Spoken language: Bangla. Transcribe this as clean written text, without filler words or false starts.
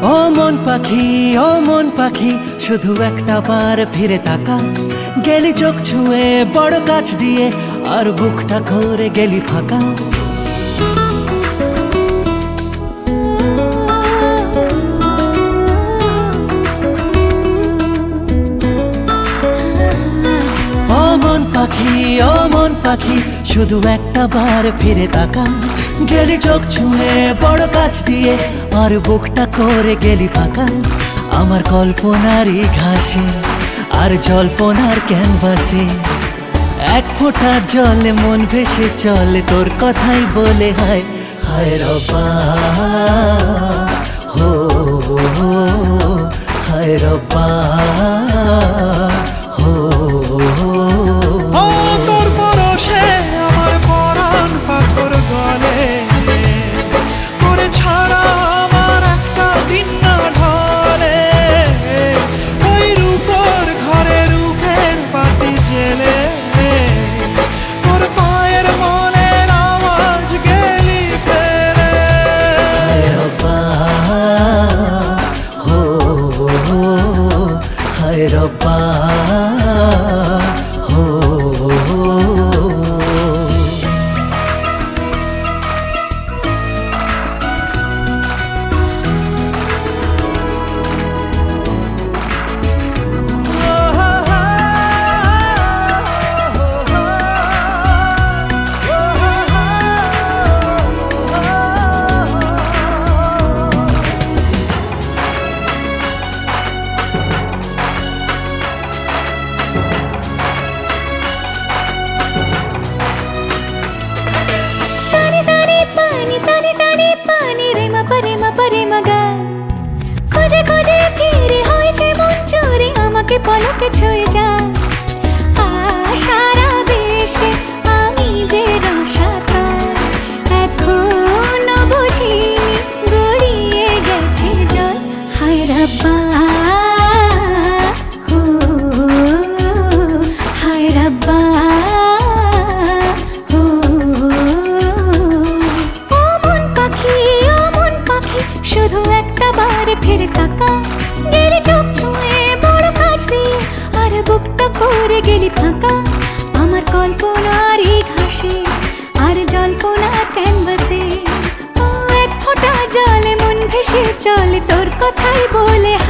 ও মন পাখি শুধু একটা বার ফিরে তাকা। গেলি চোখ ছুঁয়ে বড় কাছ দিয়ে, আর বুকটা করে গেলি ফাঁকা। ও মন পাখি শুধু একটা বার ফিরে তাকা। গেলি চোখ ছুঁয়ে বড় কাছ দিয়ে, আর বুকটা করে গেলি ফাঁকা। আমার কল্পনারই ঘাসে আর জল্পনার ক্যানভাসে এক ফোঁটা জলে মন ভেসে চলে তোর কথাই বলে হায় হায় রব্বা, হো হায় রব্বা, হো তোর পরশে আমার পরাণ পাথর গলে, তোরে ছাড়া আমার একটা দিন না ঢলে। ওই রূপর ঘরে রূপের বাতি জেলে, তোর পায়ের মনের আওয়াজ গেলি ফেলে। হায় রব্বা, হো হায় রব্বা, হো খোঁজে খোঁজে ফিরে হয়েছে মন চুরি, আমাকে পলকে ছুঁয়ে যায়। সারা দেশে আমি যে রসাতার, এখনো বুঝিনি গড়িয়ে গেছে জল। হায় রব্বা, হো হায় রব্বা, শুধু একটা বার ফিরে তাকা। গেলি চোখ ছুঁয়ে বড় কাছ দিয়ে, আর বুকটা করে গেলি ফাঁকা। আমার কল্পনারই ঘাসে আর জল্পনার ক্যানভাসে এক ফোঁটা জলে মন ভেসে চলে তোর কথাই বলে